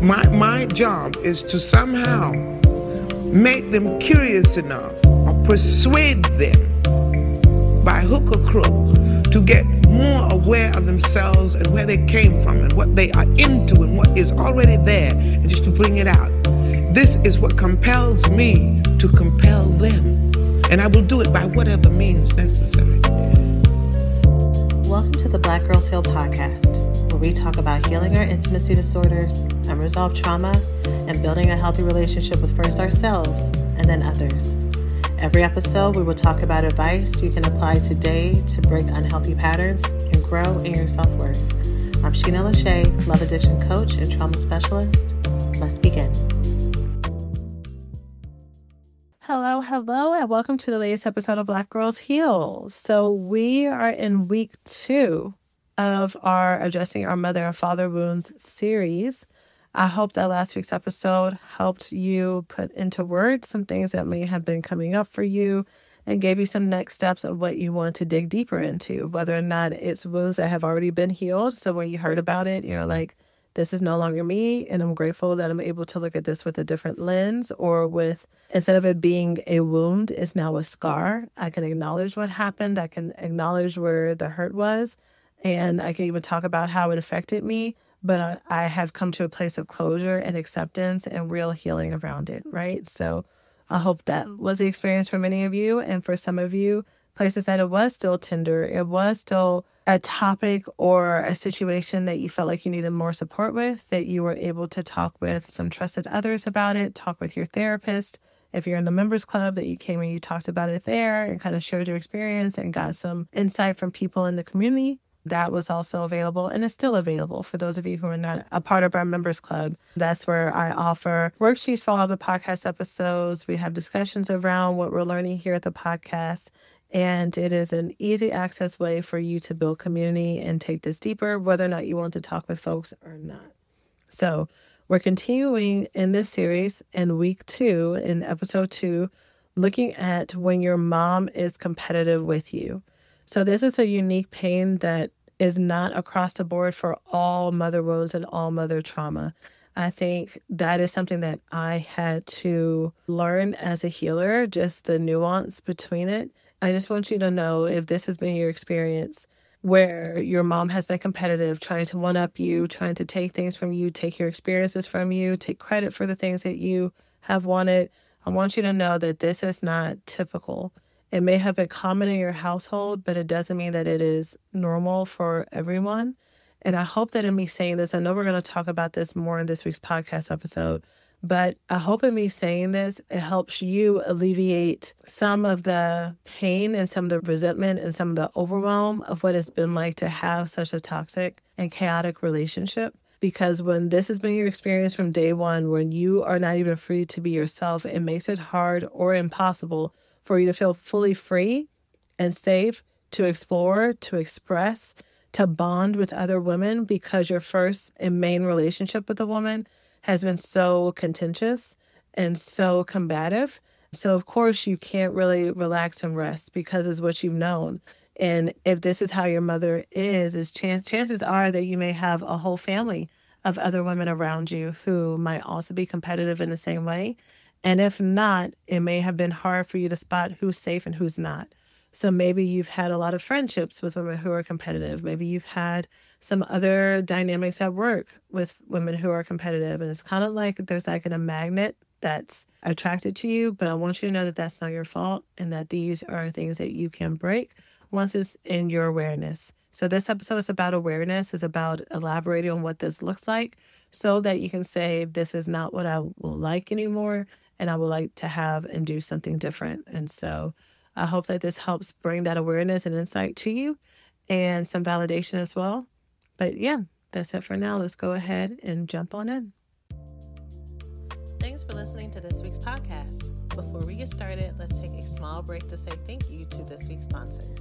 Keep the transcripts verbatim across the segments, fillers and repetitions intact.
My, my job is to somehow make them curious enough or persuade them by hook or crook to get more aware of themselves and where they came from and what they are into and what is already there, and just to bring it out. This is what compels me to compel them, and I will do it by whatever means necessary. Welcome to the Black Girls Heal podcast, where we talk about healing our intimacy disorders, unresolved trauma, and building a healthy relationship with first ourselves and then others. Every episode, we will talk about advice you can apply today to break unhealthy patterns and grow in your self-worth. I'm Sheena Lachey, love addiction coach and trauma specialist. Let's begin. Hello, hello, and welcome to the latest episode of Black Girls Heal. So we are in week two of our Addressing Our Mother and Father Wounds series. I hope that last week's episode helped you put into words some things that may have been coming up for you and gave you some next steps of what you want to dig deeper into, whether or not it's wounds that have already been healed. So when you heard about it, you're like, this is no longer me, and I'm grateful that I'm able to look at this with a different lens, or with, instead of it being a wound, it's now a scar. I can acknowledge what happened. I can acknowledge where the hurt was, and I can even talk about how it affected me, but I, I have come to a place of closure and acceptance and real healing around it, right? So I hope that was the experience for many of you, and for some of you, places that it was still tender, it was still a topic or a situation that you felt like you needed more support with, that you were able to talk with some trusted others about it, talk with your therapist. If you're in the members club, that you came and you talked about it there and kind of shared your experience and got some insight from people in the community. That was also available, and it's still available for those of you who are not a part of our members club. That's where I offer worksheets for all the podcast episodes. We have discussions around what we're learning here at the podcast, and it is an easy access way for you to build community and take this deeper, whether or not you want to talk with folks or not. So we're continuing in this series in week two, in episode two, looking at when your mom is competitive with you. So this is a unique pain that is not across the board for all mother wounds and all mother trauma. I think that is something that I had to learn as a healer, just the nuance between it. I just want you to know, if this has been your experience, where your mom has been competitive, trying to one-up you, trying to take things from you, take your experiences from you, take credit for the things that you have wanted, I want you to know that this is not typical. It may have been common in your household, but it doesn't mean that it is normal for everyone. And I hope that in me saying this, I know we're going to talk about this more in this week's podcast episode, but I hope in me saying this, it helps you alleviate some of the pain and some of the resentment and some of the overwhelm of what it's been like to have such a toxic and chaotic relationship. Because when this has been your experience from day one, when you are not even free to be yourself, it makes it hard or impossible for you to feel fully free and safe to explore, to express, to bond with other women, because your first and main relationship with a woman has been so contentious and so combative. So of course you can't really relax and rest, because it's what you've known. And if this is how your mother is, is chance, chances are that you may have a whole family of other women around you who might also be competitive in the same way. And if not, it may have been hard for you to spot who's safe and who's not. So maybe you've had a lot of friendships with women who are competitive. Maybe you've had some other dynamics at work with women who are competitive. And it's kind of like there's like a magnet that's attracted to you. But I want you to know that that's not your fault, and that these are things that you can break once it's in your awareness. So this episode is about awareness. It's about elaborating on what this looks like, so that you can say, this is not what I will like anymore, and I would like to have and do something different. And so I hope that this helps bring that awareness and insight to you, and some validation as well. But yeah, that's it for now. Let's go ahead and jump on in. Thanks for listening to this week's podcast. Before we get started, let's take a small break to say thank you to this week's sponsors.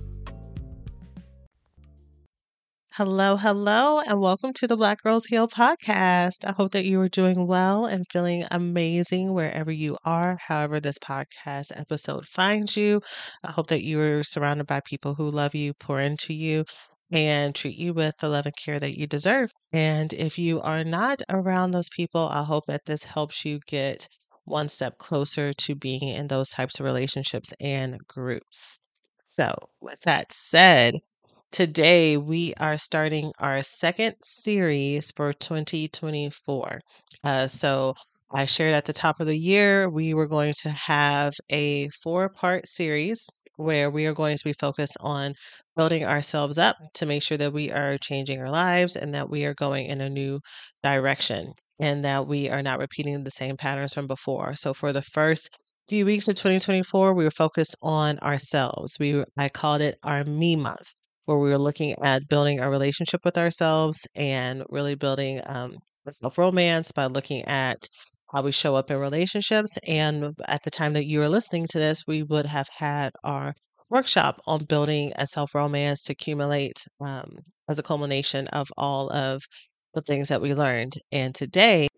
Hello, hello, and welcome to the Black Girls Heal podcast. I hope that you are doing well and feeling amazing wherever you are, however this podcast episode finds you. I hope that you are surrounded by people who love you, pour into you, and treat you with the love and care that you deserve. And if you are not around those people, I hope that this helps you get one step closer to being in those types of relationships and groups. So, with that said, today we are starting our second series for twenty twenty-four. Uh, so, I shared at the top of the year we were going to have a four part series where we are going to be focused on building ourselves up to make sure that we are changing our lives and that we are going in a new direction and that we are not repeating the same patterns from before. So, for the first few weeks of twenty twenty-four, we were focused on ourselves. We were- I called it our me month, where we were looking at building a relationship with ourselves and really building um, self romance by looking at how we show up in relationships. And at the time that you are listening to this, we would have had our workshop on building a self romance to accumulate um, as a culmination of all of the things that we learned. And today,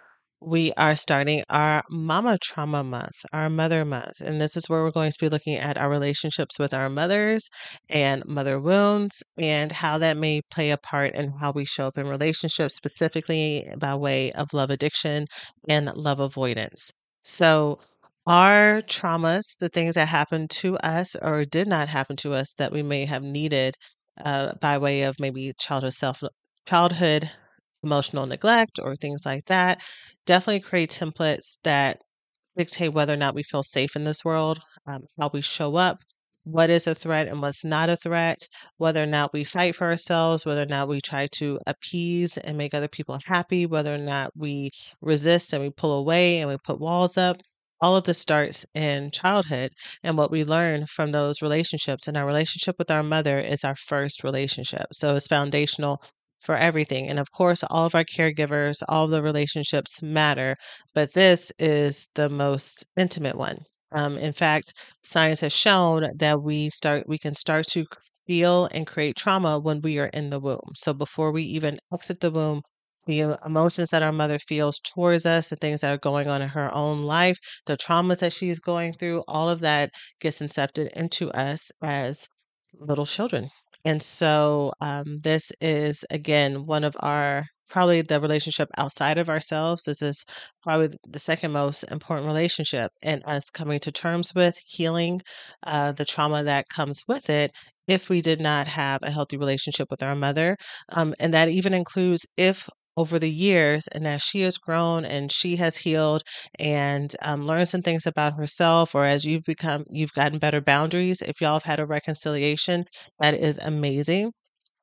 we are starting our Mama Trauma Month, our Mother Month. And this is where we're going to be looking at our relationships with our mothers and mother wounds and how that may play a part in how we show up in relationships, specifically by way of love addiction and love avoidance. So, our traumas, the things that happened to us or did not happen to us that we may have needed uh, by way of maybe childhood self childhood emotional neglect or things like that, definitely create templates that dictate whether or not we feel safe in this world, um, how we show up, what is a threat and what's not a threat, whether or not we fight for ourselves, whether or not we try to appease and make other people happy, whether or not we resist and we pull away and we put walls up. All of this starts in childhood and what we learn from those relationships. And our relationship with our mother is our first relationship. So it's foundational for everything. And of course, all of our caregivers, all of the relationships matter, but this is the most intimate one. Um, in fact, science has shown that we start we can start to feel and create trauma when we are in the womb. So before we even exit the womb, the uh, emotions that our mother feels towards us, the things that are going on in her own life, the traumas that she's going through, all of that gets incepted into us as little children. And so um, this is again one of our probably the relationship outside of ourselves. This is probably the second most important relationship and us coming to terms with healing uh, the trauma that comes with it if we did not have a healthy relationship with our mother. Um, and that even includes if over the years and as she has grown and she has healed and um, learned some things about herself or as you've become you've gotten better boundaries, if y'all have had a reconciliation, that is amazing.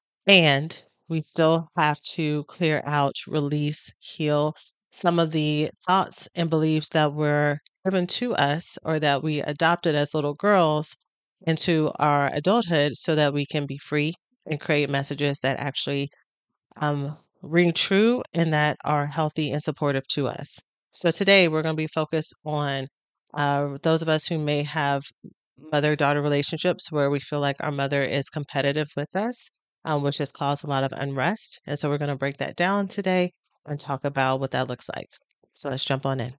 And we still have to clear out, release, heal some of the thoughts and beliefs that were given to us or that we adopted as little girls into our adulthood so that we can be free and create messages that actually um, ring true and that are healthy and supportive to us. So today we're going to be focused on uh, those of us who may have mother daughter relationships where we feel like our mother is competitive with us, um, which has caused a lot of unrest. And so we're going to break that down today and talk about what that looks like. So let's jump on in.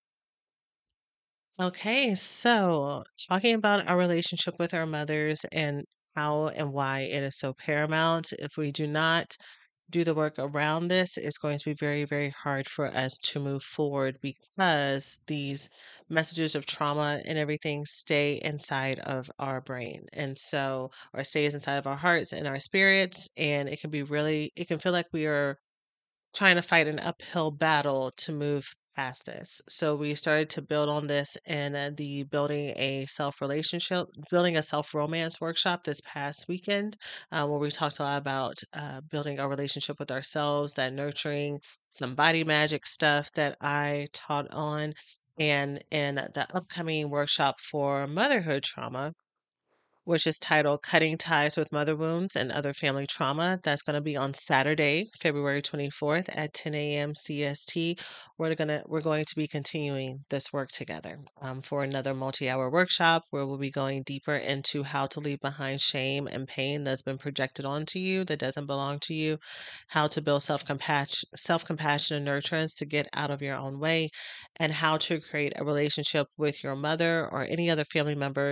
Okay, so talking about our relationship with our mothers and how and why it is so paramount. If we do not do the work around this, it's going to be very, very hard for us to move forward because these messages of trauma and everything stay inside of our brain. And so, or stays inside of our hearts and our spirits. And it can be really, it can feel like we are trying to fight an uphill battle to move past this. So we started to build on this in uh, the building a self relationship, building a self romance workshop this past weekend, uh, where we talked a lot about uh, building our relationship with ourselves, that nurturing, some body magic stuff that I taught on. And in the upcoming workshop for motherhood trauma, which is titled Cutting Ties with Mother Wounds and Other Family Trauma. That's going to be on Saturday, February twenty-fourth at ten a m. C S T. We're gonna we're going to be continuing this work together um, for another multi-hour workshop where we'll be going deeper into how to leave behind shame and pain that's been projected onto you that doesn't belong to you, how to build self-compassion, self-compassion and nurturance to get out of your own way, and how to create a relationship with your mother or any other family members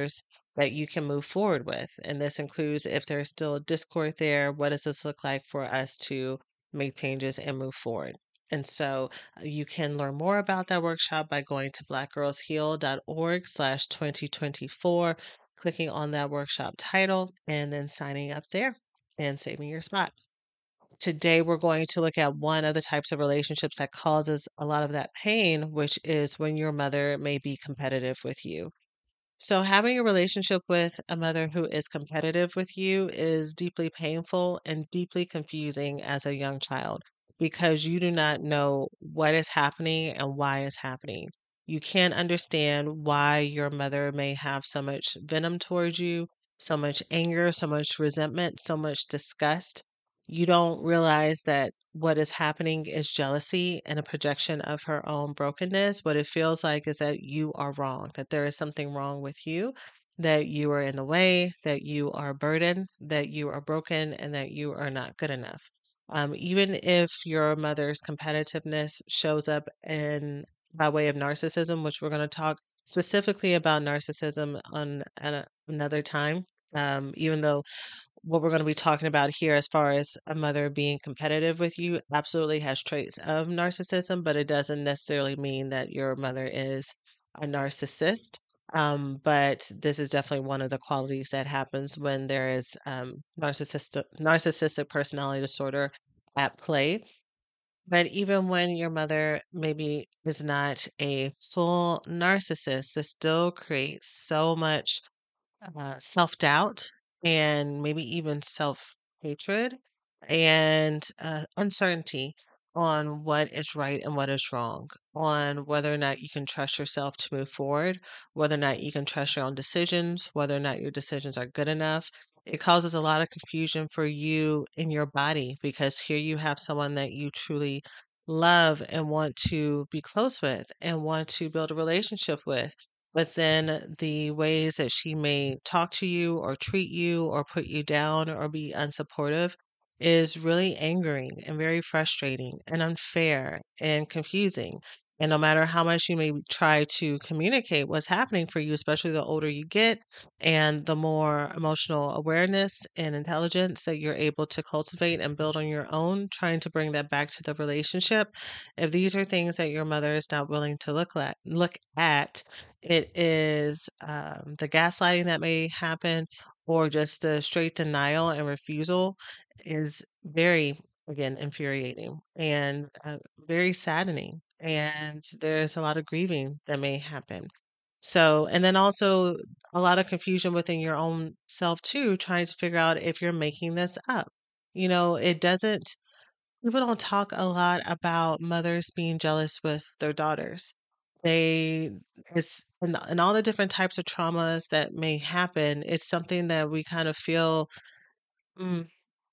that you can move forward with. And this includes if there's still a discord there, what does this look like for us to make changes and move forward? And so uh, you can learn more about that workshop by going to blackgirlsheal.org slash 2024, clicking on that workshop title, and then signing up there and saving your spot. Today, we're going to look at one of the types of relationships that causes a lot of that pain, which is when your mother may be competitive with you. So, having a relationship with a mother who is competitive with you is deeply painful and deeply confusing as a young child because you do not know what is happening and why it's happening. You can't understand why your mother may have so much venom towards you, so much anger, so much resentment, so much disgust. You don't realize that what is happening is jealousy and a projection of her own brokenness. What it feels like is that you are wrong, that there is something wrong with you, that you are in the way, that you are a burden, that you are broken, and that you are not good enough. Um, even if your mother's competitiveness shows up in by way of narcissism, which we're going to talk specifically about narcissism on an, another time. Um, even though what we're going to be talking about here, as far as a mother being competitive with you, absolutely has traits of narcissism, but it doesn't necessarily mean that your mother is a narcissist. Um, but this is definitely one of the qualities that happens when there is um, narcissistic narcissistic personality disorder at play. But even when your mother maybe is not a full narcissist, this still creates so much uh, self doubt and maybe even self hatred and uh, uncertainty on what is right and what is wrong, on whether or not you can trust yourself to move forward, whether or not you can trust your own decisions, whether or not your decisions are good enough. It causes a lot of confusion for you in your body because here you have someone that you truly love and want to be close with and want to build a relationship with, but then the ways that she may talk to you or treat you or put you down or be unsupportive is really angering and very frustrating and unfair and confusing. And no matter how much you may try to communicate what's happening for you, especially the older you get and the more emotional awareness and intelligence that you're able to cultivate and build on your own, trying to bring that back to the relationship, if these are things that your mother is not willing to look at, look at, it is um, the gaslighting that may happen or just the straight denial and refusal is very, again, infuriating and uh, very saddening. And there's a lot of grieving that may happen. So, and then also a lot of confusion within your own self too, trying to figure out if you're making this up. You know, it doesn't, people don't talk a lot about mothers being jealous with their daughters. They, it's, and, and all the different types of traumas that may happen, it's something that we kind of feel, mm,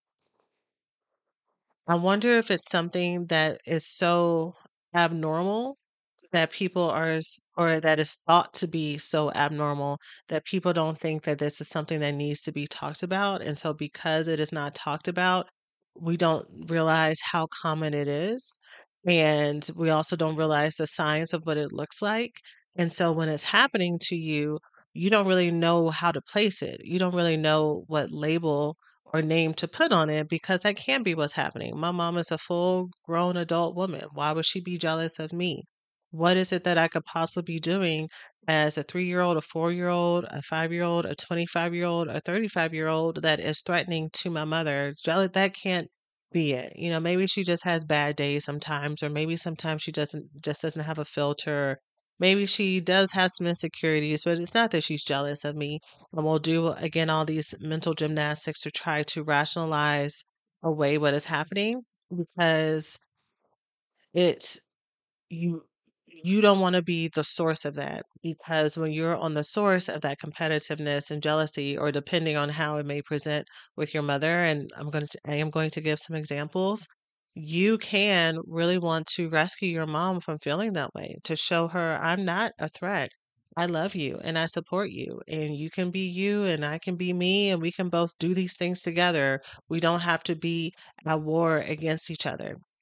I wonder if it's something that is so abnormal that people are s- or that is thought to be so abnormal that people don't think that this is something that needs to be talked about. And so because it is not talked about, we don't realize how common it is. And we also don't realize the signs of what it looks like. And so when it's happening to you, you don't really know how to place it. You don't really know what label or name to put on it because that can't be what's happening. My mom is a full grown adult woman. Why would she be jealous of me? What is it that I could possibly be doing as a three-year-old, a four-year-old, a five-year-old, a twenty-five-year-old, a thirty-five-year-old that is threatening to my mother? Jealous, that can't be it. You know, maybe she just has bad days sometimes, or maybe sometimes she doesn't just doesn't have a filter. Maybe she does have some insecurities, but it's not that she's jealous of me. And we'll do again all these mental gymnastics to try to rationalize away what is happening because it's you you don't want to be the source of that because when you're on the source of that competitiveness and jealousy or depending on how it may present with your mother, and i'm going to I am going to give some examples, you can really want to rescue your mom from feeling that way, to show her I'm not a threat. I love you and I support you, and you can be you and I can be me, and we can both do these things together. We don't have to be at war against each other.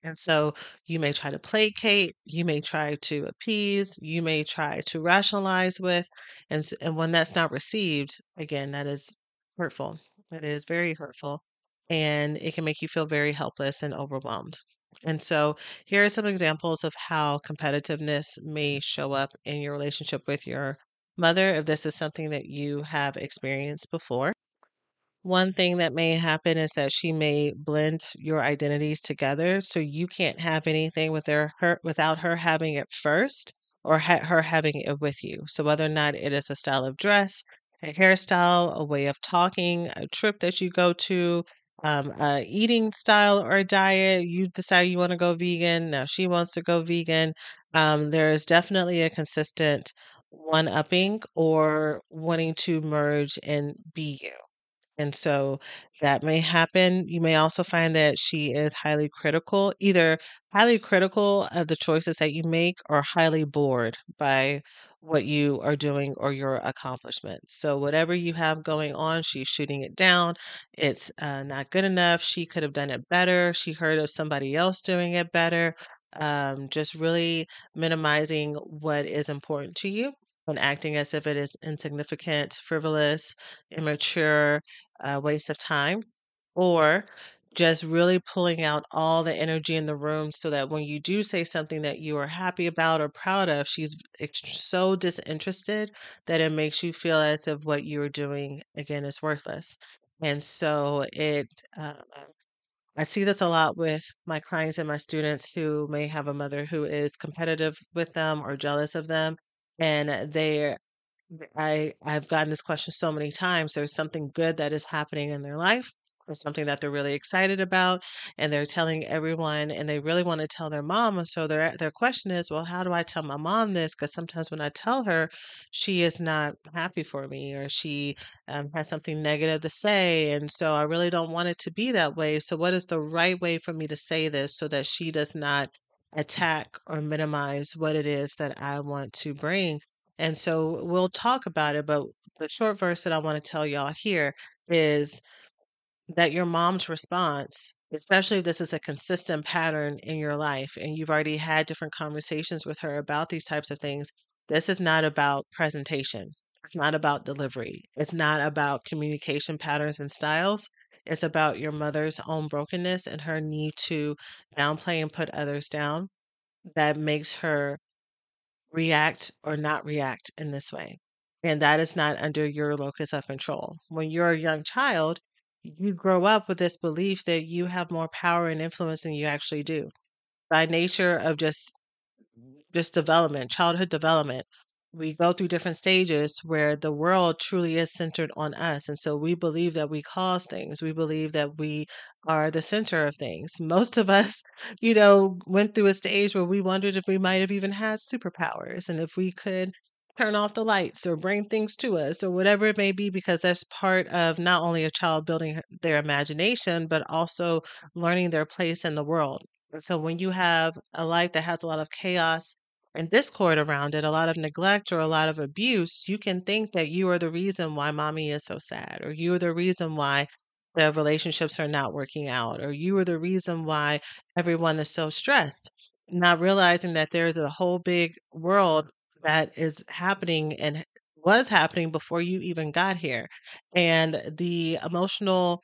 And so you may try to placate, you may try to appease, you may try to rationalize with, and s- and when that's not received, again, that is hurtful. It is very hurtful, and it can make you feel very helpless and overwhelmed. And so here are some examples of how competitiveness may show up in your relationship with your mother if this is something that you have experienced before. One thing that may happen is that she may blend your identities together, so you can't have anything with her, her without her having it first or ha- her having it with you. So whether or not it is a style of dress, a hairstyle, a way of talking, a trip that you go to, um, a eating style or a diet, you decide you want to go vegan. Now she wants to go vegan. Um, there is definitely a consistent one-upping or wanting to merge and be you. And so that may happen. You may also find that she is highly critical, either highly critical of the choices that you make or highly bored by what you are doing or your accomplishments. So, whatever you have going on, she's shooting it down. It's uh, not good enough. She could have done it better. She heard of somebody else doing it better. Um, just really minimizing what is important to you and acting as if it is insignificant, frivolous, immature, a waste of time, or just really pulling out all the energy in the room so that when you do say something that you are happy about or proud of, she's ex- so disinterested that it makes you feel as if what you are doing again is worthless. And so it, uh, I see this a lot with my clients and my students who may have a mother who is competitive with them or jealous of them, and they Th- I I've gotten this question so many times. There's something good that is happening in their life, or something that they're really excited about, and they're telling everyone, and they really want to tell their mom. And so their their question is, well, how do I tell my mom this? Because sometimes when I tell her, she is not happy for me, or she um, has something negative to say, and so I really don't want it to be that way. So what is the right way for me to say this so that she does not attack or minimize what it is that I want to bring? And so we'll talk about it, but the short verse that I want to tell y'all here is that your mom's response, especially if this is a consistent pattern in your life and you've already had different conversations with her about these types of things, this is not about presentation. It's not about delivery. It's not about communication patterns and styles. It's about your mother's own brokenness and her need to downplay and put others down that makes her react or not react in this way. And that is not under your locus of control. When you're a young child, you grow up with this belief that you have more power and influence than you actually do. By nature of just just development, childhood development, we go through different stages where the world truly is centered on us. And so we believe that we cause things. We believe that we are the center of things. Most of us, you know, went through a stage where we wondered if we might have even had superpowers and if we could turn off the lights or bring things to us or whatever it may be, because that's part of not only a child building their imagination, but also learning their place in the world. And so when you have a life that has a lot of chaos and discord around it, a lot of neglect or a lot of abuse, you can think that you are the reason why mommy is so sad, or you are the reason why the relationships are not working out, or you are the reason why everyone is so stressed, not realizing that there's a whole big world that is happening and was happening before you even got here. And the emotional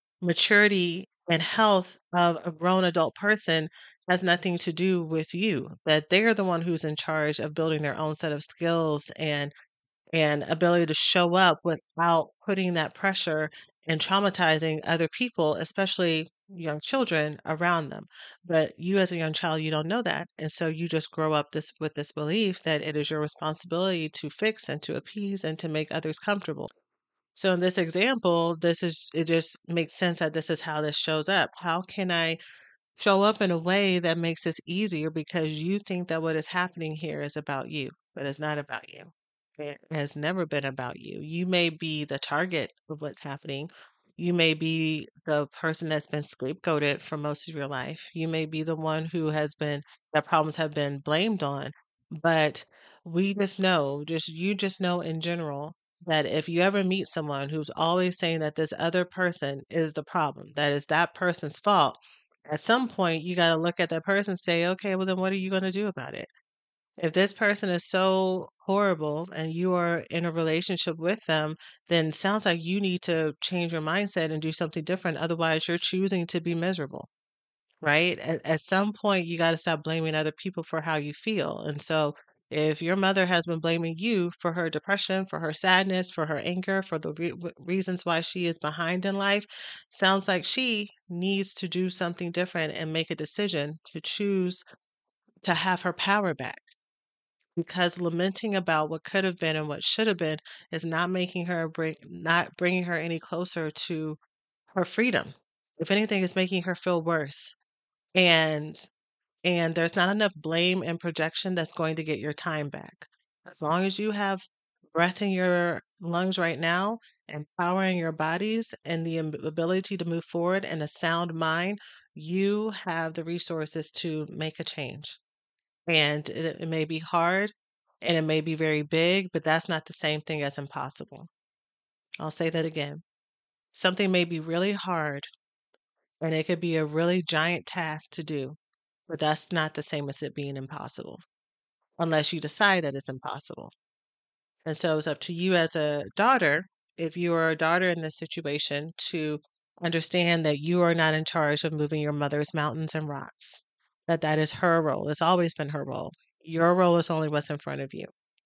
maturity and health of a grown adult person has nothing to do with you, that they're the one who's in charge of building their own set of skills and and ability to show up without putting that pressure and traumatizing other people, especially young children around them. But you as a young child, you don't know that. And so you just grow up this with this belief that it is your responsibility to fix and to appease and to make others comfortable. So in this example, this is it just makes sense that this is how this shows up. How can I show up in a way that makes this easier because you think that what is happening here is about you, but it's not about you. It has never been about you. You may be the target of what's happening. You may be the person that's been scapegoated for most of your life. You may be the one who has been that problems have been blamed on. But we just know, just you just know in general that if you ever meet someone who's always saying that this other person is the problem, that is that person's fault, At some point, you got to look at that person and say, okay, well, then what are you going to do about it? If this person is so horrible and you are in a relationship with them, then it sounds like you need to change your mindset and do something different. Otherwise, you're choosing to be miserable, right? At, at some point, you got to stop blaming other people for how you feel. And so, if your mother has been blaming you for her depression, for her sadness, for her anger, for the re- w- reasons why she is behind in life, sounds like she needs to do something different and make a decision to choose to have her power back. Because lamenting about what could have been and what should have been is not making her bring, not bringing her any closer to her freedom. If anything, it's making her feel worse. And and there's not enough blame and projection that's going to get your time back. As long as you have breath in your lungs right now and power in your bodies and the am- ability to move forward and a sound mind, you have the resources to make a change. And it, it may be hard and it may be very big, but that's not the same thing as impossible. I'll say that again. Something may be really hard and it could be a really giant task to do, but that's not the same as it being impossible, unless you decide that it's impossible. And so it's up to you as a daughter, if you are a daughter in this situation, to understand that you are not in charge of moving your mother's mountains and rocks, that that is her role. It's always been her role. Your role is only what's in front of you.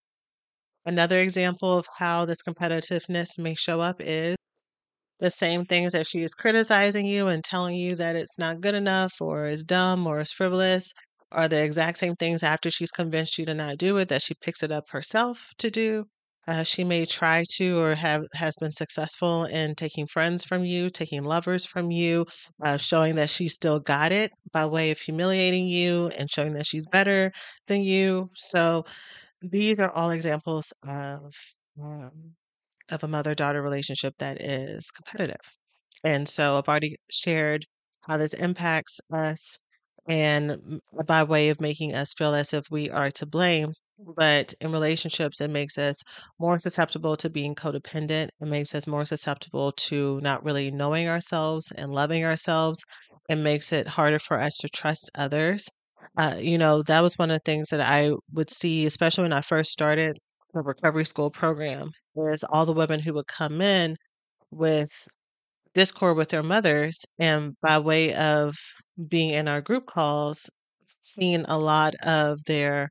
Another example of how this competitiveness may show up is the same things that she is criticizing you and telling you that it's not good enough or is dumb or is frivolous are the exact same things after she's convinced you to not do it that she picks it up herself to do. Uh, she may try to or have has been successful in taking friends from you, taking lovers from you, uh, showing that she still got it by way of humiliating you and showing that she's better than you. So these are all examples of um, of a mother-daughter relationship that is competitive. And so I've already shared how this impacts us and m- by way of making us feel as if we are to blame. But in relationships, it makes us more susceptible to being codependent. It makes us more susceptible to not really knowing ourselves and loving ourselves. It makes it harder for us to trust others. Uh, you know, that was one of the things that I would see, especially when I first started the recovery school program, is all the women who would come in with discord with their mothers, and by way of being in our group calls, seeing a lot of their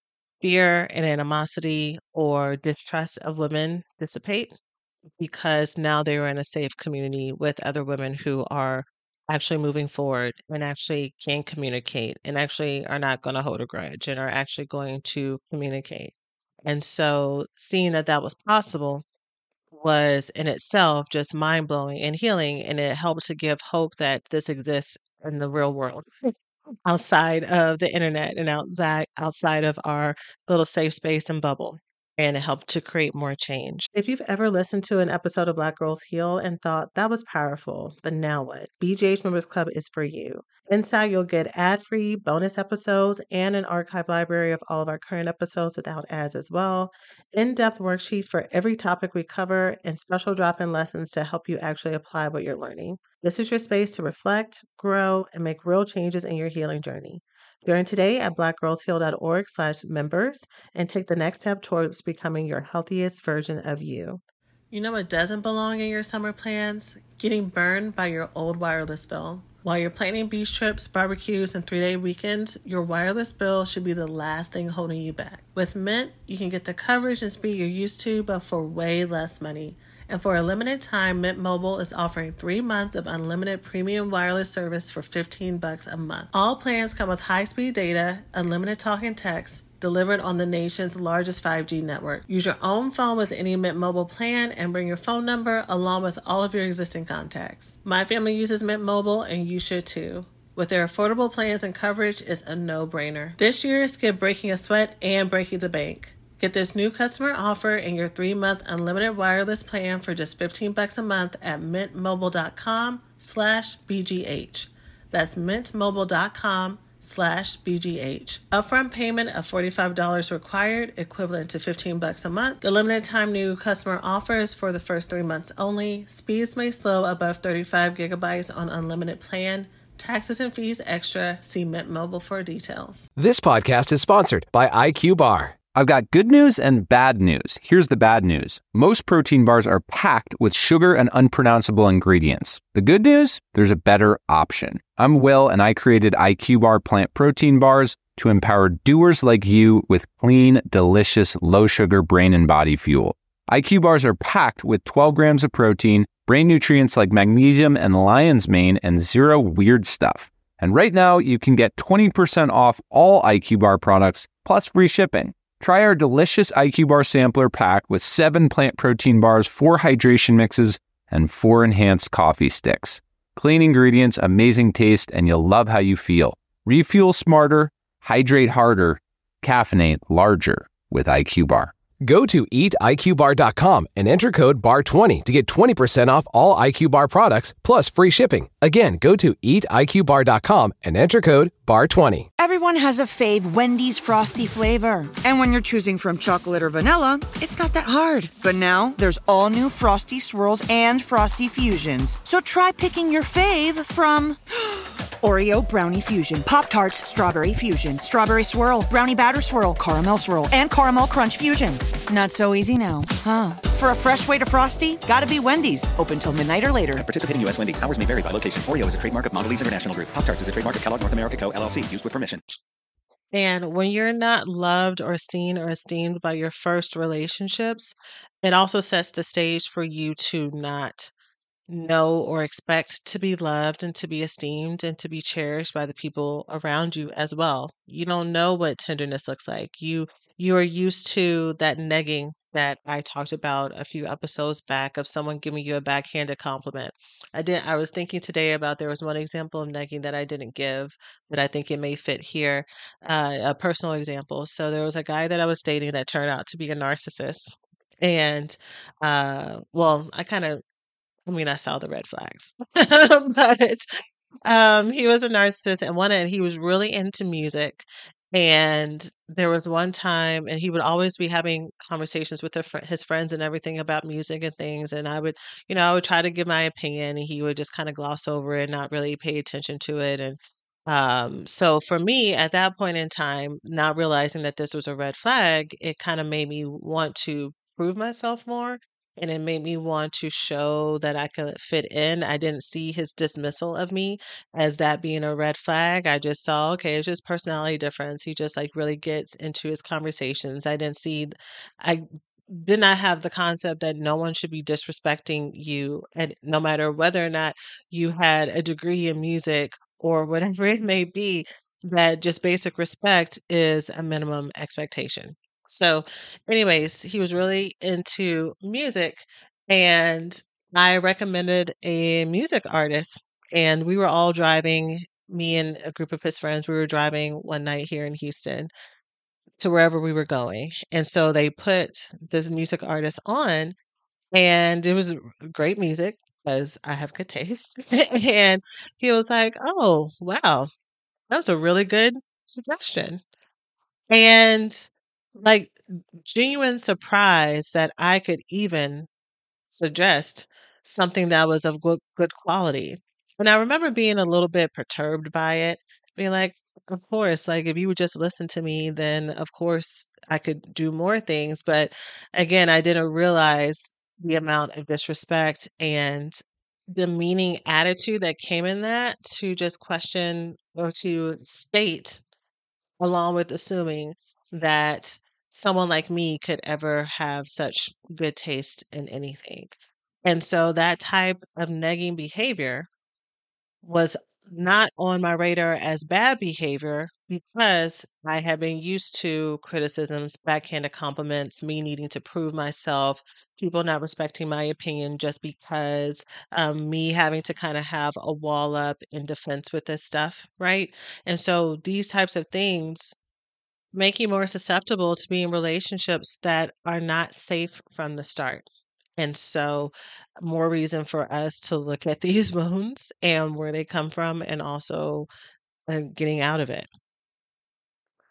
fear and animosity or distrust of women dissipate because now they were in a safe community with other women who are actually moving forward and actually can communicate and actually are not going to hold a grudge and are actually going to communicate. And so seeing that that was possible was in itself just mind blowing and healing. And it helped to give hope that this exists in the real world outside of the internet and outside outside of our little safe space and bubble. And it helped to create more change. If you've ever listened to an episode of Black Girls Heal and thought that was powerful, but now what? B G H Members Club is for you. Inside, you'll get ad-free bonus episodes and an archive library of all of our current episodes without ads as well, in-depth worksheets for every topic we cover, and special drop-in lessons to help you actually apply what you're learning. This is your space to reflect, grow, and make real changes in your healing journey. Join today at blackgirlsheal.org slash members and take the next step towards becoming your healthiest version of you. You know what doesn't belong in your summer plans? Getting burned by your old wireless bill. While you're planning beach trips, barbecues, and three-day weekends, your wireless bill should be the last thing holding you back. With Mint, you can get the coverage and speed you're used to, but for way less money. And for a limited time, Mint Mobile is offering three months of unlimited premium wireless service for fifteen bucks a month. All plans come with high-speed data, unlimited talk and text, delivered on the nation's largest five G network. Use your own phone with any Mint Mobile plan and bring your phone number along with all of your existing contacts. My family uses Mint Mobile and you should too. With their affordable plans and coverage, it's a no-brainer. This year, skip breaking a sweat and breaking the bank. Get this new customer offer and your three-month unlimited wireless plan for just fifteen bucks a month at mintmobile.com slash BGH. That's mintmobile.com slash BGH. Upfront payment of forty-five dollars required, equivalent to fifteen bucks a month. The limited time new customer offer is for the first three months only. Speeds may slow above thirty-five gigabytes on unlimited plan. Taxes and fees extra. See Mint Mobile for details. This podcast is sponsored by I Q Bar. I've got good news and bad news. Here's the bad news. Most protein bars are packed with sugar and unpronounceable ingredients. The good news? There's a better option. I'm Will, and I created I Q Bar plant protein bars to empower doers like you with clean, delicious, low-sugar brain and body fuel. I Q Bars are packed with twelve grams of protein, brain nutrients like magnesium and lion's mane, and zero weird stuff. And right now, you can get twenty percent off all I Q Bar products, plus free shipping. Try our delicious I Q Bar sampler pack with seven plant protein bars, four hydration mixes, and four enhanced coffee sticks. Clean ingredients, amazing taste, and you'll love how you feel. Refuel smarter, hydrate harder, caffeinate larger with I Q Bar. Go to eat I Q bar dot com and enter code B A R twenty to get twenty percent off all I Q Bar products, plus free shipping. Again, go to eat I Q bar dot com and enter code B A R twenty. Everyone has a fave Wendy's Frosty flavor. And when you're choosing from chocolate or vanilla, it's not that hard. But now, there's all new Frosty Swirls and Frosty Fusions. So try picking your fave from Oreo Brownie Fusion, Pop-Tarts Strawberry Fusion, Strawberry Swirl, Brownie Batter Swirl, Caramel Swirl, and Caramel Crunch Fusion. Not so easy now, huh? For a fresh way to Frosty, gotta be Wendy's. Open till midnight or later. At participating U S Wendy's. Hours may vary by location. Oreo is a trademark of Mondelez International Group. Pop-Tarts is a trademark of Kellogg North America Co., L L C. Used with permission. And when you're not loved or seen or esteemed by your first relationships, it also sets the stage for you to not know or expect to be loved and to be esteemed and to be cherished by the people around you as well. You don't know what tenderness looks like. You you are used to that negging that I talked about a few episodes back of someone giving you a backhanded compliment. I did I was thinking today about there was one example of negging that I didn't give, but I think it may fit here. Uh, a personal example. So there was a guy that I was dating that turned out to be a narcissist. And uh well, I kind of I mean, I saw the red flags, but um, he was a narcissist and one, and he was really into music. And there was one time, and he would always be having conversations with their fr- his friends and everything about music and things. And I would, you know, I would try to give my opinion, and he would just kind of gloss over it, and not really pay attention to it. And um, so for me, at that point in time, not realizing that this was a red flag, it kind of made me want to prove myself more. And it made me want to show that I could fit in. I didn't see his dismissal of me as that being a red flag. I just saw, okay, it's just personality difference. He just like really gets into his conversations. I didn't see, I did not have the concept that no one should be disrespecting you, and no matter whether or not you had a degree in music or whatever it may be, that just basic respect is a minimum expectation. So, anyways, he was really into music, and I recommended a music artist. And we were all driving, me and a group of his friends, we were driving one night here in Houston to wherever we were going. And so they put this music artist on, and it was great music because I have good taste. And he was like, "Oh, wow, that was a really good suggestion." And like genuine surprise that I could even suggest something that was of good good quality. And I remember being a little bit perturbed by it, being like, of course, like if you would just listen to me, then of course I could do more things. But again, I didn't realize the amount of disrespect and demeaning attitude that came in that to just question or to state along with assuming that someone like me could ever have such good taste in anything. And so that type of negging behavior was not on my radar as bad behavior because I had been used to criticisms, backhanded compliments, me needing to prove myself, people not respecting my opinion just because um, me having to kind of have a wall up in defense with this stuff, right? And so these types of things make you more susceptible to be in relationships that are not safe from the start. And so, more reason for us to look at these wounds and where they come from, and also uh, getting out of it.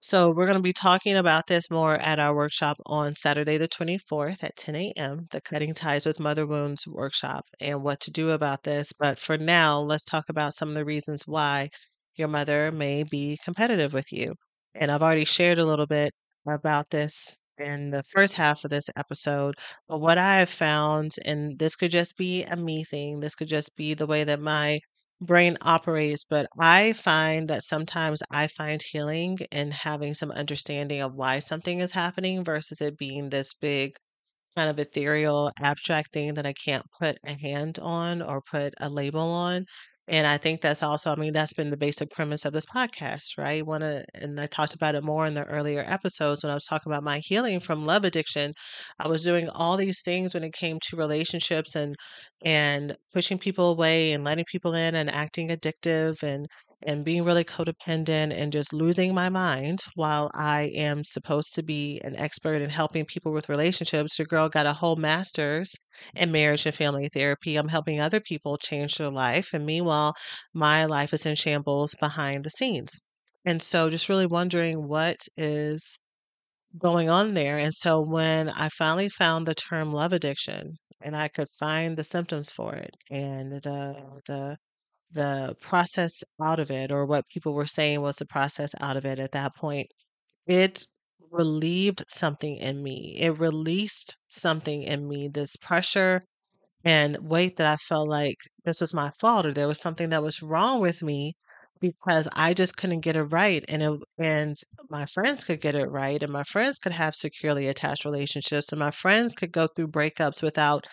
So we're going to be talking about this more at our workshop on Saturday the twenty-fourth at ten a m, the Cutting Ties with Mother Wounds workshop, and what to do about this. But for now, let's talk about some of the reasons why your mother may be competitive with you. And I've already shared a little bit about this in the first half of this episode. But what I have found, and this could just be a me thing, this could just be the way that my brain operates, but I find that sometimes I find healing in having some understanding of why something is happening versus it being this big kind of ethereal, abstract thing that I can't put a hand on or put a label on. And I think that's also, I mean, that's been the basic premise of this podcast, right? One of, and I talked about it more in the earlier episodes when I was talking about my healing from love addiction. I was doing all these things when it came to relationships and and pushing people away and letting people in and acting addictive and and being really codependent and just losing my mind while I am supposed to be an expert in helping people with relationships. Your girl got a whole master's in marriage and family therapy. I'm helping other people change their life. And meanwhile, my life is in shambles behind the scenes. And so just really wondering what is going on there. And so when I finally found the term love addiction and I could find the symptoms for it and the the the process out of it, or what people were saying was the process out of it at that point, it relieved something in me. It released something in me, this pressure and weight that I felt like this was my fault or there was something that was wrong with me because I just couldn't get it right. And it, and my friends could get it right, and my friends could have securely attached relationships, and my friends could go through breakups without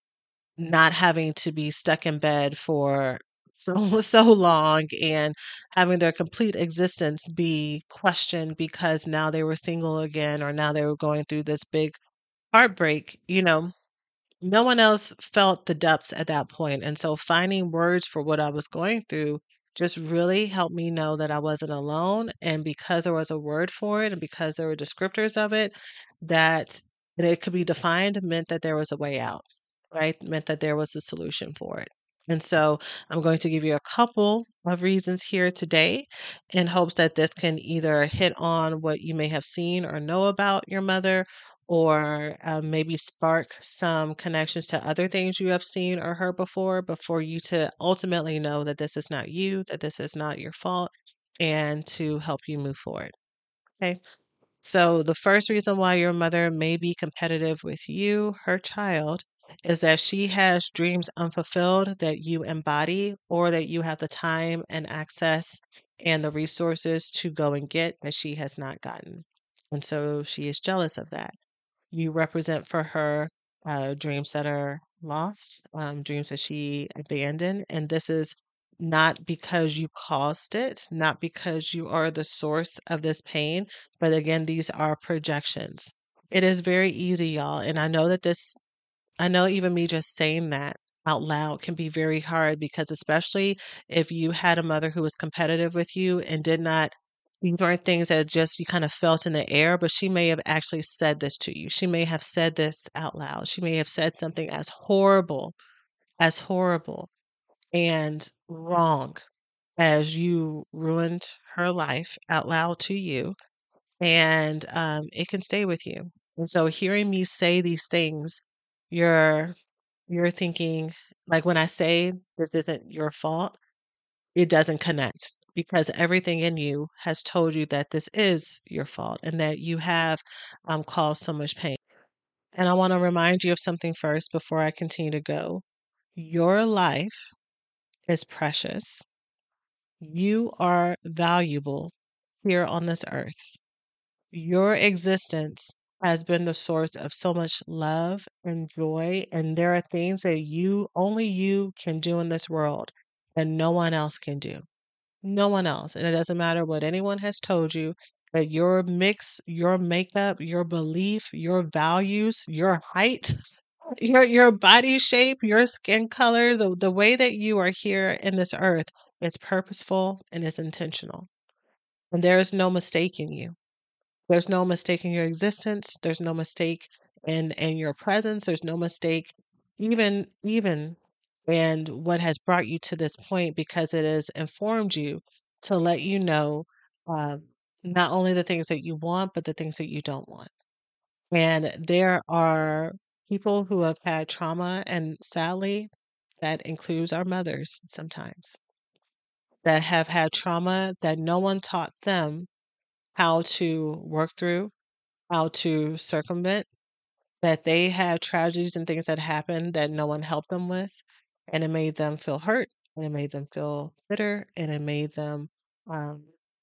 not having to be stuck in bed for so so long and having their complete existence be questioned because now they were single again or now they were going through this big heartbreak. You know, no one else felt the depths at that point. And so finding words for what I was going through just really helped me know that I wasn't alone. And because there was a word for it and because there were descriptors of it, that that it could be defined meant that there was a way out, right? Meant that there was a solution for it. And so I'm going to give you a couple of reasons here today in hopes that this can either hit on what you may have seen or know about your mother, or um, maybe spark some connections to other things you have seen or heard before, but for you to ultimately know that this is not you, that this is not your fault, and to help you move forward. Okay. So, the first reason why your mother may be competitive with you, her child, is that she has dreams unfulfilled that you embody or that you have the time and access and the resources to go and get that she has not gotten. And so she is jealous of that. You represent for her uh, dreams that are lost, um, dreams that she abandoned. And this is not because you caused it, not because you are the source of this pain, but again, these are projections. It is very easy, y'all. And I know that this I know even me just saying that out loud can be very hard because, especially if you had a mother who was competitive with you and did not, these weren't things that just you kind of felt in the air, but she may have actually said this to you. She may have said this out loud. She may have said something as horrible, as horrible and wrong as you ruined her life out loud to you. And um, it can stay with you. And so hearing me say these things, you're you're thinking, like when I say this isn't your fault, it doesn't connect because everything in you has told you that this is your fault and that you have um, caused so much pain. And I want to remind you of something first before I continue to go. Your life is precious. You are valuable here on this earth. Your existence has been the source of so much love and joy, and there are things that you, only you can do in this world that no one else can do. No one else. And it doesn't matter what anyone has told you, that your mix, your makeup, your belief, your values, your height, your your body shape, your skin color, the, the way that you are here in this earth is purposeful and is intentional. And there is no mistake in you. There's no mistake in your existence. There's no mistake in in your presence. There's no mistake even even and what has brought you to this point because it has informed you to let you know um, not only the things that you want, but the things that you don't want. And there are people who have had trauma, and sadly, that includes our mothers sometimes, that have had trauma that no one taught them how to work through, how to circumvent, that they had tragedies and things that happened that no one helped them with, and it made them feel hurt, and it made them feel bitter, and it made them, um,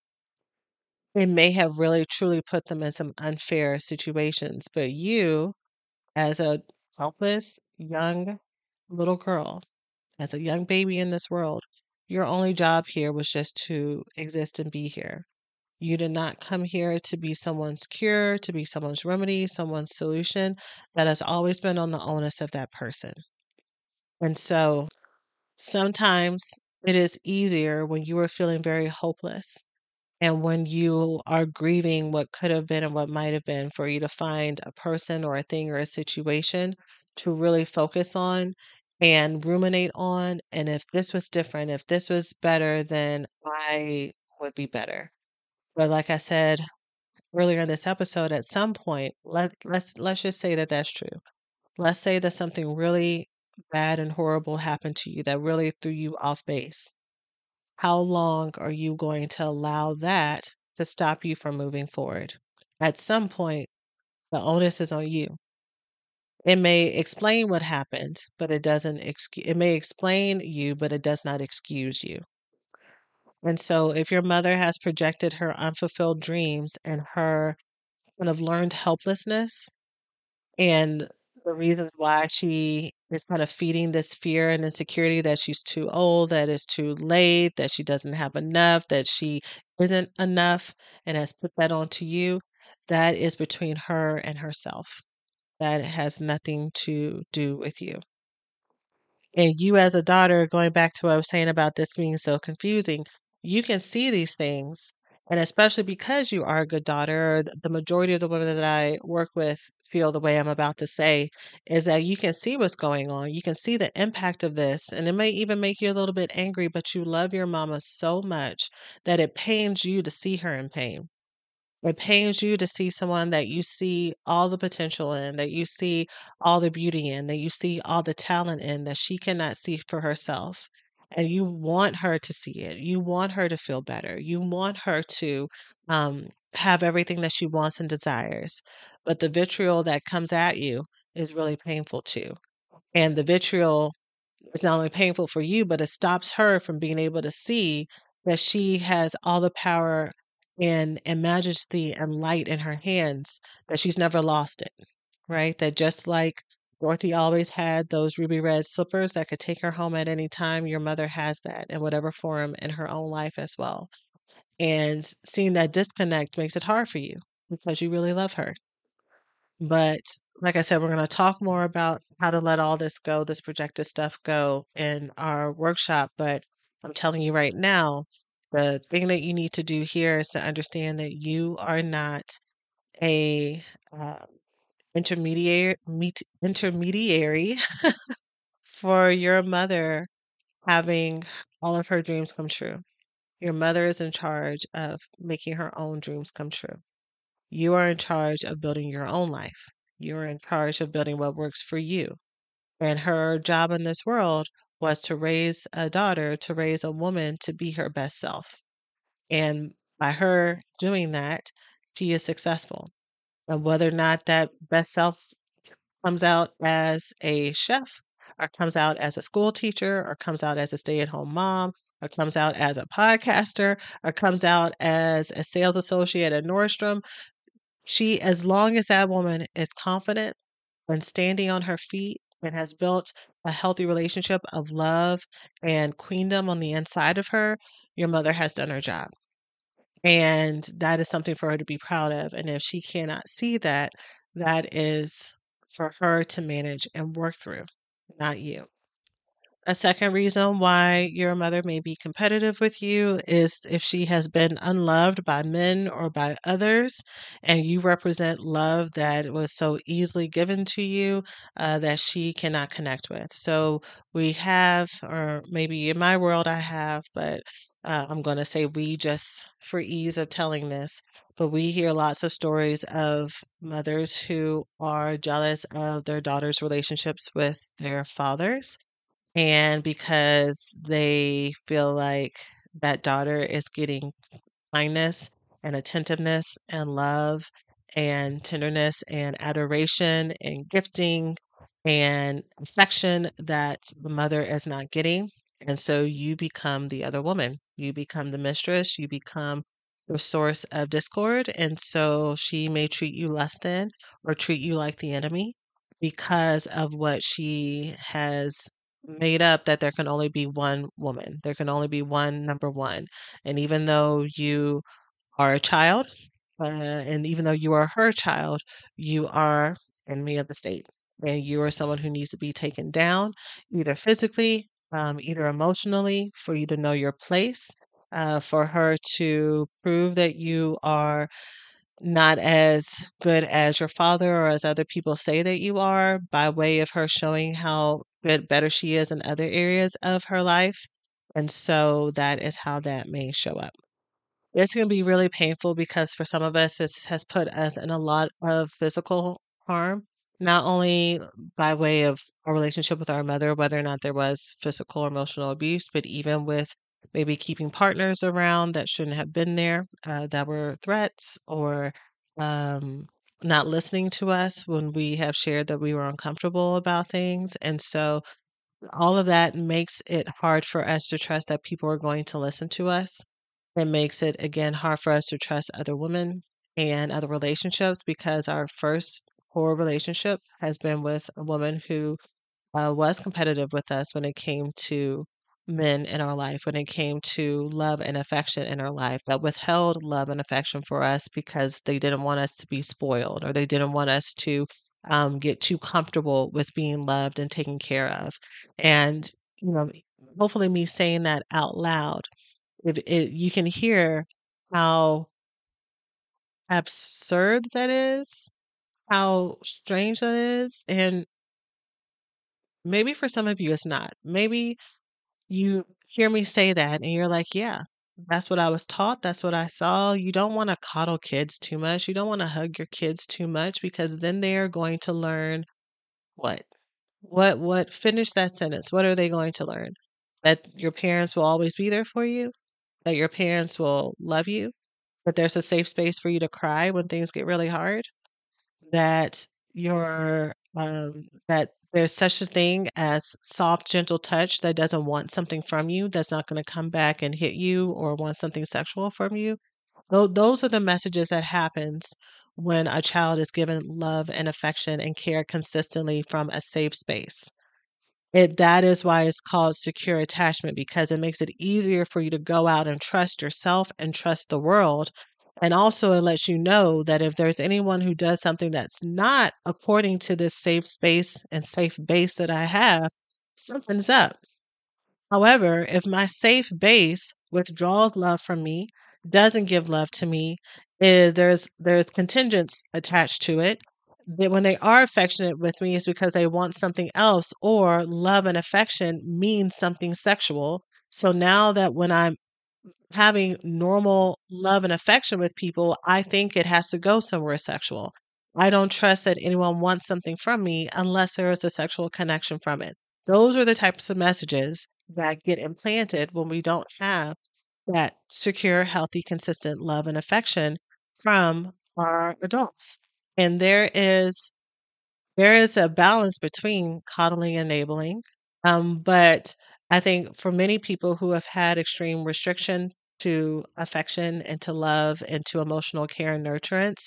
it may have really truly put them in some unfair situations. But you, as a helpless young little girl, as a young baby in this world, your only job here was just to exist and be here. You did not come here to be someone's cure, to be someone's remedy, someone's solution. That has always been on the onus of that person. And so sometimes it is easier when you are feeling very hopeless and when you are grieving what could have been and what might have been, for you to find a person or a thing or a situation to really focus on and ruminate on. And if this was different, if this was better, then I would be better. But like I said earlier in this episode, at some point, let let's let's just say that that's true. Let's say that something really bad and horrible happened to you that really threw you off base. How long are you going to allow that to stop you from moving forward? At some point, the onus is on you. It may explain what happened, but it doesn't excuse, it may explain you, but it does not excuse you. And so if your mother has projected her unfulfilled dreams and her kind of learned helplessness and the reasons why she is kind of feeding this fear and insecurity that she's too old, that it's too late, that she doesn't have enough, that she isn't enough, and has put that onto you, that is between her and herself. That has nothing to do with you. And you, as a daughter, going back to what I was saying about this being so confusing, you can see these things. And especially because you are a good daughter, th- the majority of the women that I work with feel the way I'm about to say, is that you can see what's going on. You can see the impact of this. And it may even make you a little bit angry, but you love your mama so much that it pains you to see her in pain. It pains you to see someone that you see all the potential in, that you see all the beauty in, that you see all the talent in, that she cannot see for herself. And you want her to see it. You want her to feel better. You want her to um, have everything that she wants and desires. But the vitriol that comes at you is really painful too. And the vitriol is not only painful for you, but it stops her from being able to see that she has all the power and, and majesty and light in her hands, that she's never lost it, right? That just like Dorothy always had those ruby red slippers that could take her home at any time, your mother has that in whatever form in her own life as well. And seeing that disconnect makes it hard for you because you really love her. But like I said, we're going to talk more about how to let all this go, this projected stuff go in our workshop. But I'm telling you right now, the thing that you need to do here is to understand that you are not a um, intermediary meet, intermediary for your mother having all of her dreams come true. Your mother is in charge of making her own dreams come true. You are in charge of building your own life. You are in charge of building what works for you. And her job in this world was to raise a daughter, to raise a woman to be her best self. And by her doing that, she is successful. And whether or not that best self comes out as a chef, or comes out as a school teacher, or comes out as a stay at home mom, or comes out as a podcaster, or comes out as a sales associate at Nordstrom, she, as long as that woman is confident and standing on her feet and has built a healthy relationship of love and queendom on the inside of her, your mother has done her job. And that is something for her to be proud of. And if she cannot see that, that is for her to manage and work through, not you. A second reason why your mother may be competitive with you is if she has been unloved by men or by others, and you represent love that was so easily given to you uh, that she cannot connect with. So we have, or maybe in my world I have, but Uh, I'm going to say we just for ease of telling this, but we hear lots of stories of mothers who are jealous of their daughters' relationships with their fathers. And because they feel like that daughter is getting kindness and attentiveness and love and tenderness and adoration and gifting and affection that the mother is not getting. And so you become the other woman. You become the mistress. You become the source of discord. And so she may treat you less than or treat you like the enemy because of what she has made up that there can only be one woman. There can only be one number one. And even though you are a child, uh, and even though you are her child, you are enemy of the state. And you are someone who needs to be taken down, either physically, um, either emotionally, for you to know your place, uh, for her to prove that you are not as good as your father or as other people say that you are, by way of her showing how good, better she is in other areas of her life. And so that is how that may show up. It's going to be really painful because for some of us, it has put us in a lot of physical harm, not only by way of our relationship with our mother, whether or not there was physical or emotional abuse, but even with maybe keeping partners around that shouldn't have been there, uh, that were threats, or um, not listening to us when we have shared that we were uncomfortable about things. And so all of that makes it hard for us to trust that people are going to listen to us. It makes it, again, hard for us to trust other women and other relationships because our first core relationship has been with a woman who uh, was competitive with us when it came to men in our life, when it came to love and affection in our life, that withheld love and affection for us because they didn't want us to be spoiled or they didn't want us to um, get too comfortable with being loved and taken care of. And, you know, hopefully, me saying that out loud, if it, you can hear how absurd that is, how strange that is, and maybe for some of you it's not. Maybe you hear me say that and you're like, yeah, that's what I was taught. That's what I saw. You don't want to coddle kids too much. You don't want to hug your kids too much because then they are going to learn what? What what finish that sentence. What are they going to learn? That your parents will always be there for you, that your parents will love you, that there's a safe space for you to cry when things get really hard, that you're um, that there's such a thing as soft, gentle touch that doesn't want something from you, that's not going to come back and hit you or want something sexual from you. Tho- Those are the messages that happens when a child is given love and affection and care consistently from a safe space. It that is why it's called secure attachment because it makes it easier for you to go out and trust yourself and trust the world. And also it lets you know that if there's anyone who does something that's not according to this safe space and safe base that I have, something's up. However, if my safe base withdraws love from me, doesn't give love to me, is there's there's contingents attached to it. That when they are affectionate with me is because they want something else, or love and affection means something sexual. So now that when I'm having normal love and affection with people, I think it has to go somewhere sexual. I don't trust that anyone wants something from me unless there is a sexual connection from it. Those are the types of messages that get implanted when we don't have that secure, healthy, consistent love and affection from our adults. And there is there is a balance between coddling and enabling. Um, but I think for many people who have had extreme restriction to affection and to love and to emotional care and nurturance,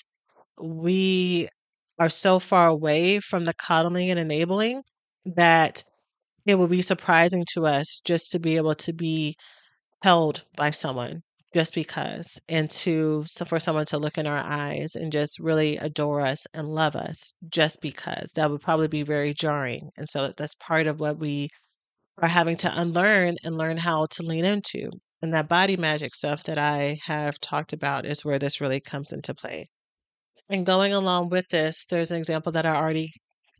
we are so far away from the coddling and enabling that it will be surprising to us just to be able to be held by someone just because, and to so for someone to look in our eyes and just really adore us and love us just because. That would probably be very jarring. And so that's part of what we are having to unlearn and learn how to lean into. And that body magic stuff that I have talked about is where this really comes into play. And going along with this, there's an example that I already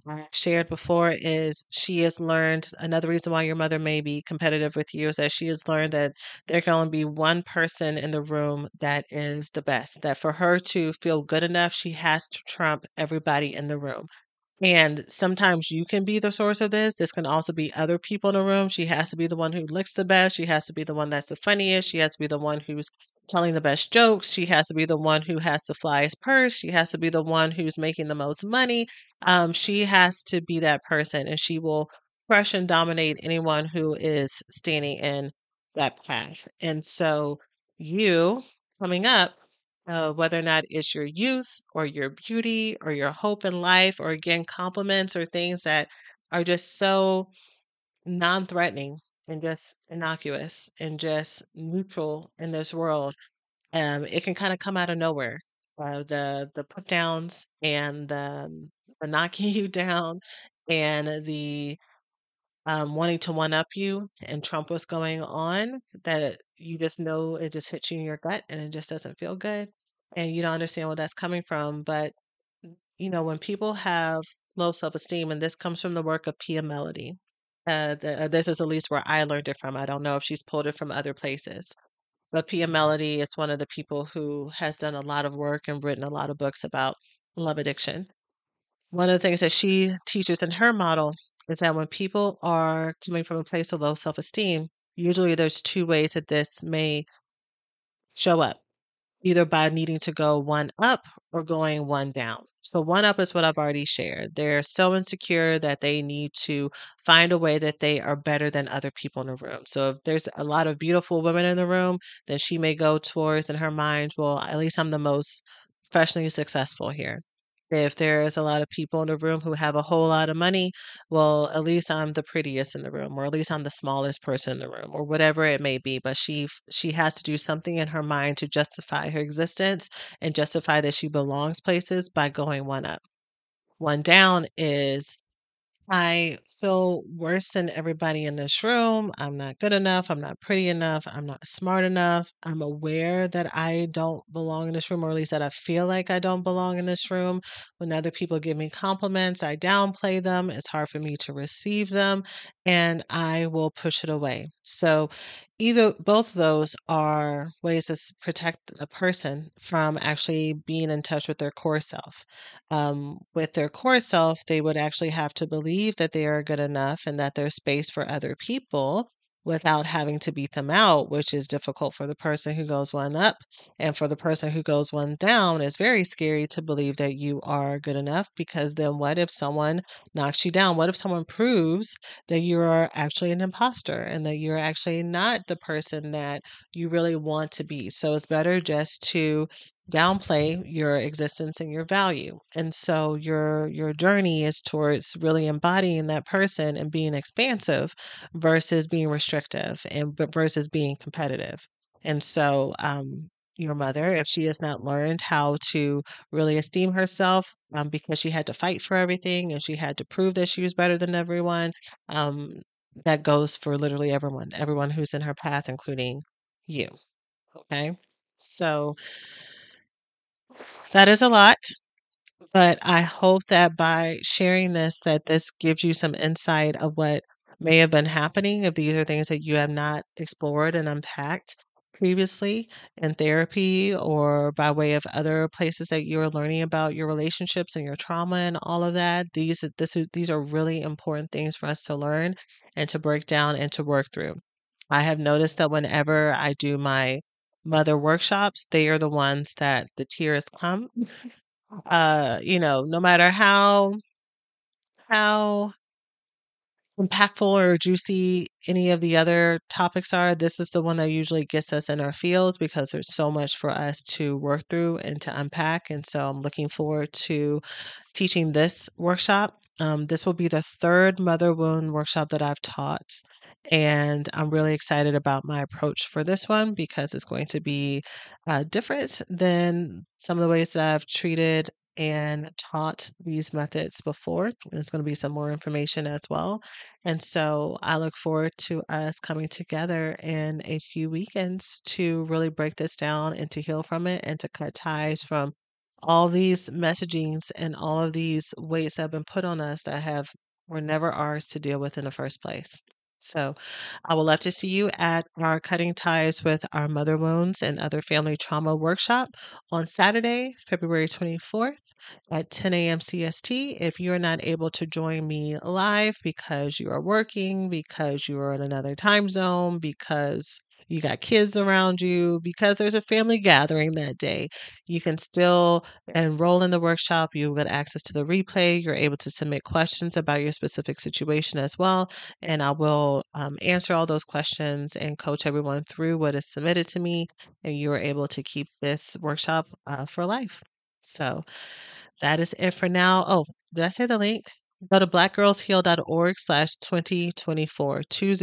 I shared before is she has learned another reason why your mother may be competitive with you is that she has learned that there can only be one person in the room that is the best, that for her to feel good enough, she has to trump everybody in the room. And sometimes you can be the source of this. This can also be other people in the room. She has to be the one who looks the best. She has to be the one that's the funniest. She has to be the one who's telling the best jokes. She has to be the one who has the flyest purse. She has to be the one who's making the most money. Um, she has to be that person, and she will crush and dominate anyone who is standing in that path. And so, you coming up, uh, whether or not it's your youth or your beauty or your hope in life, or again, compliments or things that are just so non threatening and just innocuous and just neutral in this world, um, it can kind of come out of nowhere. Uh, the the put downs and the, the knocking you down and the um, wanting to one up you and trump what's going on, that you just know it just hits you in your gut and it just doesn't feel good. And you don't understand where that's coming from. But, you know, when people have low self esteem, and this comes from the work of Pia Melody, uh, the, uh, this is at least where I learned it from. I don't know if she's pulled it from other places. But Pia Melody is one of the people who has done a lot of work and written a lot of books about love addiction. One of the things that she teaches in her model is that when people are coming from a place of low self esteem, usually there's two ways that this may show up, either by needing to go one up or going one down. So, one up is what I've already shared. They're so insecure that they need to find a way that they are better than other people in the room. So, if there's a lot of beautiful women in the room, then she may go towards in her mind, well, at least I'm the most professionally successful here. If there's a lot of people in the room who have a whole lot of money, well, at least I'm the prettiest in the room, or at least I'm the smallest person in the room, or whatever it may be. But she f- she has to do something in her mind to justify her existence and justify that she belongs places by going one up. One down is I feel worse than everybody in this room. I'm not good enough. I'm not pretty enough. I'm not smart enough. I'm aware that I don't belong in this room, or at least that I feel like I don't belong in this room. When other people give me compliments, I downplay them. It's hard for me to receive them, and I will push it away. So, either both of those are ways to s- protect a person from actually being in touch with their core self. Um, with their core self, they would actually have to believe that they are good enough and that there's space for other people without having to beat them out, which is difficult for the person who goes one up. And for the person who goes one down, it's very scary to believe that you are good enough, because then what if someone knocks you down? What if someone proves that you are actually an imposter and that you're actually not the person that you really want to be? So it's better just to downplay your existence and your value. And so your your journey is towards really embodying that person and being expansive versus being restrictive, and but versus being competitive. And so um your mother, if she has not learned how to really esteem herself, um, because she had to fight for everything and she had to prove that she was better than everyone, um, that goes for literally everyone, everyone who's in her path, including you. Okay. So that is a lot, but I hope that by sharing this, that this gives you some insight of what may have been happening, if these are things that you have not explored and unpacked previously in therapy, or by way of other places that you're learning about your relationships and your trauma and all of that. These this is- these are really important things for us to learn and to break down and to work through. I have noticed that whenever I do my mother workshops, they are the ones that the tears come. Uh, you know, no matter how how impactful or juicy any of the other topics are, this is the one that usually gets us in our feels, because there's so much for us to work through and to unpack. And so I'm looking forward to teaching this workshop. Um, this will be the third mother wound workshop that I've taught. And I'm really excited about my approach for this one, because it's going to be uh, different than some of the ways that I've treated and taught these methods before. There's going to be some more information as well. And so I look forward to us coming together in a few weekends to really break this down and to heal from it and to cut ties from all these messagings and all of these weights that have been put on us that have were never ours to deal with in the first place. So I would love to see you at our Cutting Ties with Our Mother Wounds and Other Family Trauma workshop on Saturday, February twenty-fourth at ten a.m. C S T. If you're not able to join me live because you are working, because you are in another time zone, because you got kids around you, because there's a family gathering that day, you can still enroll in the workshop. You get access to the replay. You're able to submit questions about your specific situation as well. And I will um, answer all those questions and coach everyone through what is submitted to me. And you are able to keep this workshop uh, for life. So that is it for now. Oh, did I say the link? Go to blackgirlsheal.org slash 2024,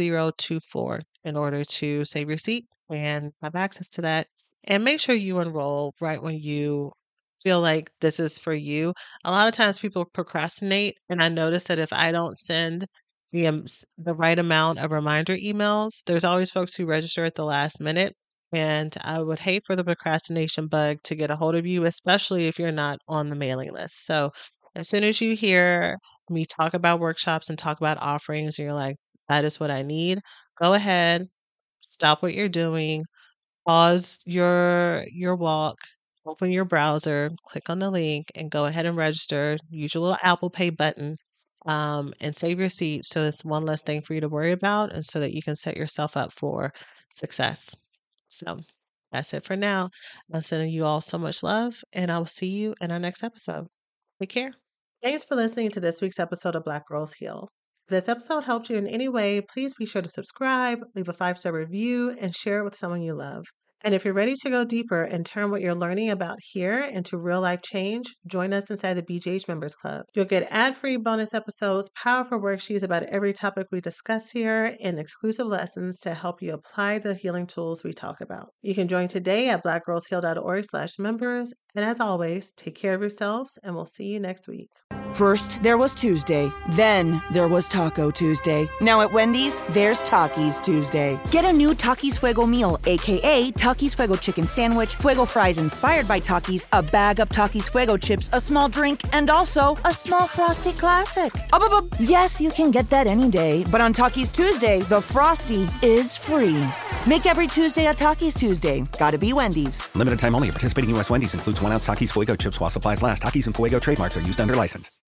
2024 in order to save your seat and have access to that. And make sure you enroll right when you feel like this is for you. A lot of times people procrastinate, and I notice that if I don't send the, um, the right amount of reminder emails, there's always folks who register at the last minute. And I would hate for the procrastination bug to get a hold of you, especially if you're not on the mailing list. So as soon as you hear me talk about workshops and talk about offerings, and you're like, that is what I need, go ahead, stop what you're doing, pause your your walk, open your browser, click on the link, and go ahead and register. Use your little Apple Pay button um, and save your seat so it's one less thing for you to worry about and so that you can set yourself up for success. So that's it for now. I'm sending you all so much love, and I will see you in our next episode. Take care. Thanks for listening to this week's episode of Black Girls Heal. If this episode helped you in any way, please be sure to subscribe, leave a five-star review, and share it with someone you love. And if you're ready to go deeper and turn what you're learning about here into real-life change, join us inside the B G H Members Club. You'll get ad-free bonus episodes, powerful worksheets about every topic we discuss here, and exclusive lessons to help you apply the healing tools we talk about. You can join today at blackgirlsheal.org slash members. And as always, take care of yourselves, and we'll see you next week. First, there was Tuesday. Then, there was Taco Tuesday. Now at Wendy's, there's Takis Tuesday. Get a new Takis Fuego meal, a k a. Takis Fuego chicken sandwich, Fuego fries inspired by Takis, a bag of Takis Fuego chips, a small drink, and also a small Frosty Classic. Up, up, up. Yes, you can get that any day, but on Takis Tuesday, the Frosty is free. Make every Tuesday a Takis Tuesday. Gotta be Wendy's. Limited time only. Participating U S Wendy's includes one ounce Takis Fuego chips while supplies last. Takis and Fuego trademarks are used under license.